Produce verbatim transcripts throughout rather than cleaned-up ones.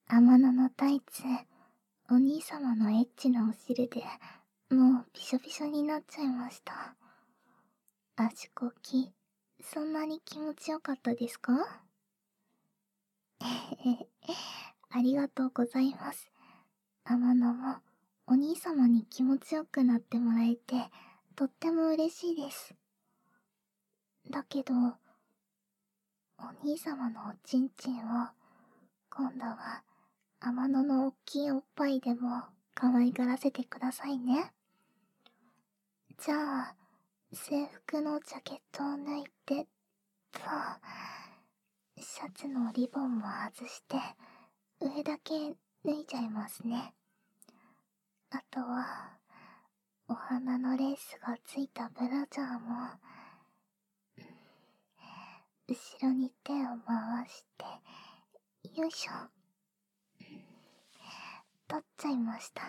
天野のタイツ、お兄様のエッチなお汁で、もうびしょびしょになっちゃいました。足こき、そんなに気持ちよかったですか？えへへ、ありがとうございます。天野も、お兄様に気持ちよくなってもらえて、とっても嬉しいです。だけど、お兄様のおちんちんを、今度は、天野のおっきいおっぱいでも、可愛がらせてくださいね。じゃあ、制服のジャケットを脱いで、と、シャツのリボンも外して、上だけ脱いじゃいますね。あとは、お花のレースがついたブラジャーも、後ろに手を回して、よいしょ。取っちゃいました。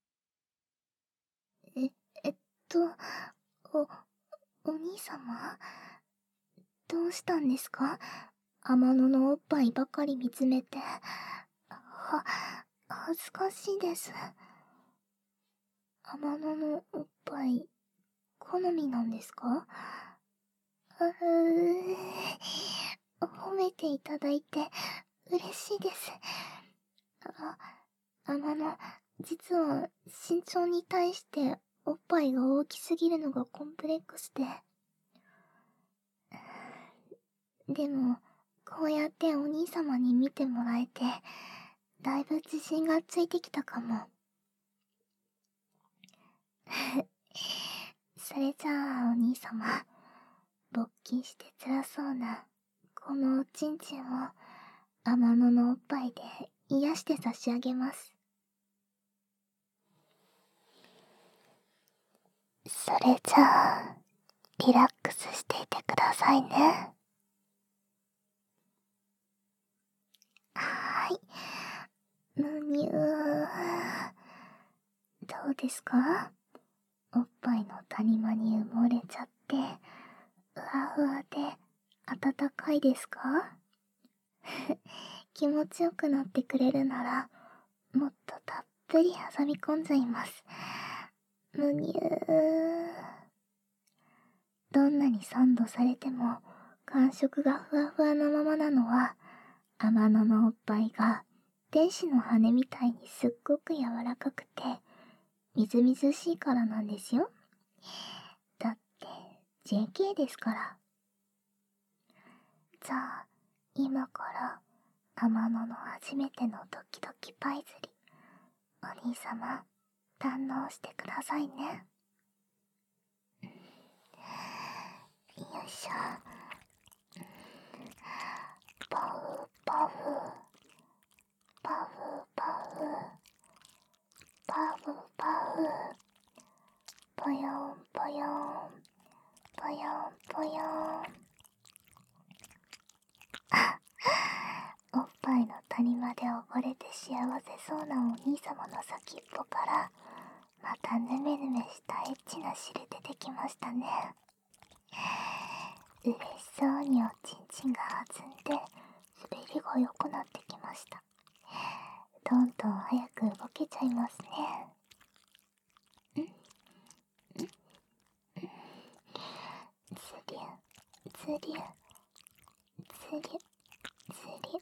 え、えっと、お、お兄様？どうしたんですか？天野のおっぱいばかり見つめて。は、恥ずかしいです。天野のおっぱい、好みなんですか？うー、褒めていただいて嬉しいです。あ、天野、実は身長に対しておっぱいが大きすぎるのがコンプレックスで。でも、こうやってお兄様に見てもらえて、だいぶ自信がついてきたかも。それじゃあ、お兄様、勃起して辛そうな、このおちんちんを、天野のおっぱいで癒して差し上げます。それじゃあ、リラックスしていてくださいね。はーい。むにゅー。どうですか？おっぱいの谷間に埋もれちゃって、ふわふわで暖かいですか？気持ちよくなってくれるなら、もっとたっぷり挟み込んじゃいます。むにゅー。どんなにサンドされても、感触がふわふわのままなのは、天野のおっぱいが天使の羽みたいにすっごく柔らかくて、みずみずしいからなんですよ。だって、ジェーケー ですから。じゃあ、今から、天野の初めてのドキドキパイ釣り、お兄様、堪能してくださいね。よいしょ。パフパフ、パフパフ、パフパフ、ぽよんぽよん、ぽよんぽよん。あ、おっぱいの谷間で溺れて幸せそうなお兄様の先っぽから、またヌメヌメしたエッチな汁出てきましたね。嬉しそうにおちんちんが弾んで、滑りが良くなってきました。どんどん早く動けちゃいますね。つりゅつりゅつりゅつりゅ。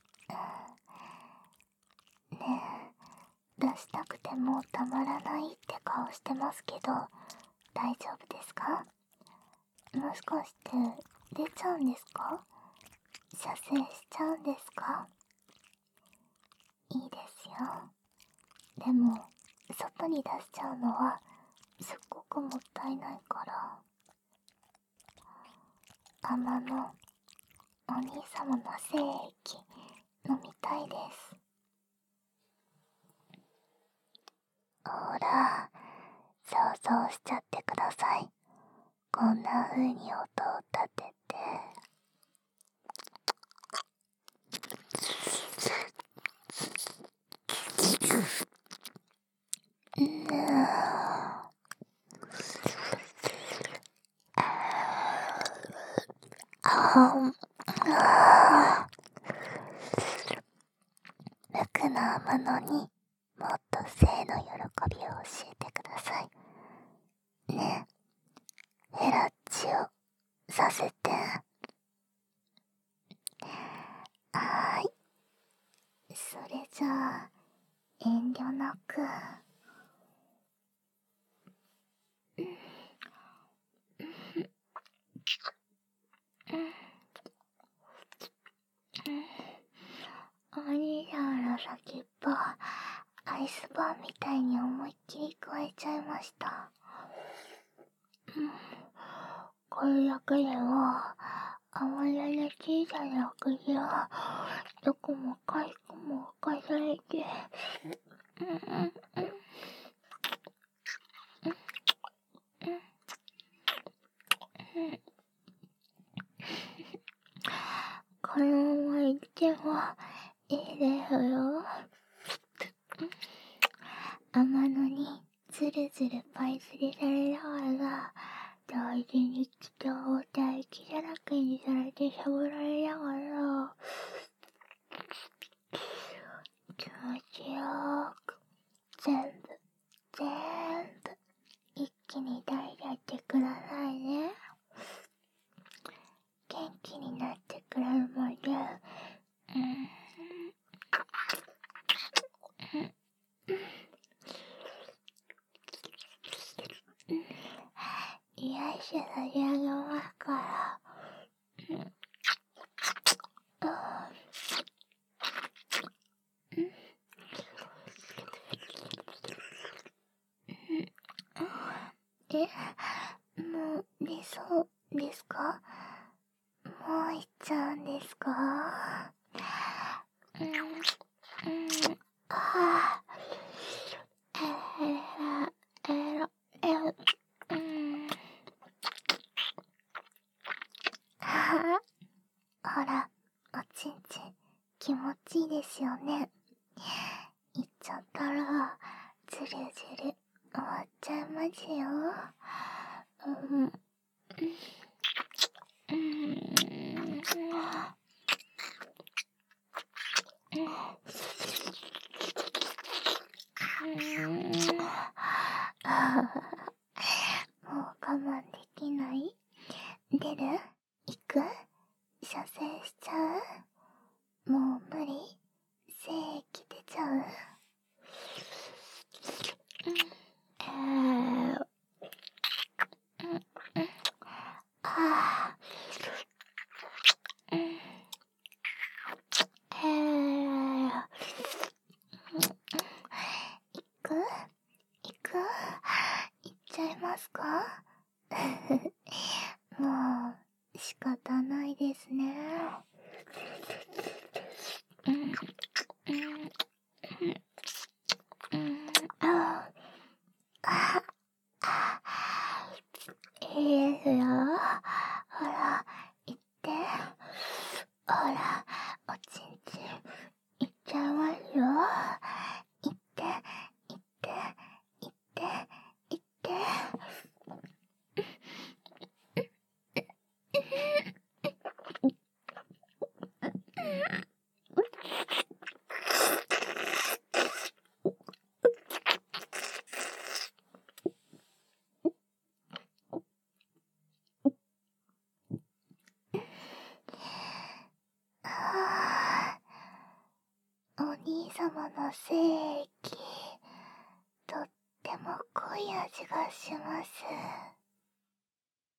ねえ、出したくてもうたまらないって顔してますけど、大丈夫ですか？もしかして出ちゃうんですか？射精しちゃうんですか？いいですよ。でも外に出しちゃうのはすっごくもったいないから。天野、お兄様の精液飲みたいです。ほら、想像しちゃってください。こんな風に音を立てて、あん、あー、むくな魔物にもっと性の喜びを教えてください。ねえ、フェラッチをさせて。はーい。それじゃあ、遠慮なく。お兄さんの先っぽ、アイスバーみたいに思いっきり加えちゃいました。うん、これだけでも、あまりの小さな口が、どこもかしこも犯されて、うんうんうんこのまま行ってもいいですよ。天野にずるずるパイ釣りされながら、同時に人を唾液だらけにされてしゃぶられながら、気持ちよく、全部、全部、一気に抱いちゃってくださいね。元気になってくれるまで、うん、癒して差し上げますから。え、もう出そうですか？もう行っちゃうんですか？うん、うん、あぁ、えら、えら、えら、うん。はぁ、ほら、おちんちん、気持ちいいですよね。行っちゃったら、ずるずる、終わっちゃいますよ。うん。うん。もう我慢できない？出る？行く？射精しちゃう？もう無理？精液出ちゃう？えー、あー、えー、行く？行く？行っちゃいますか？もう仕方ないですね。うん、うん、うん、ああ、いいですよ。ほら、行って。ほら、おちんちん、行っちゃいますよ。行って、行って、行って、行って。あー、お兄様の精液、とっても濃い味がします。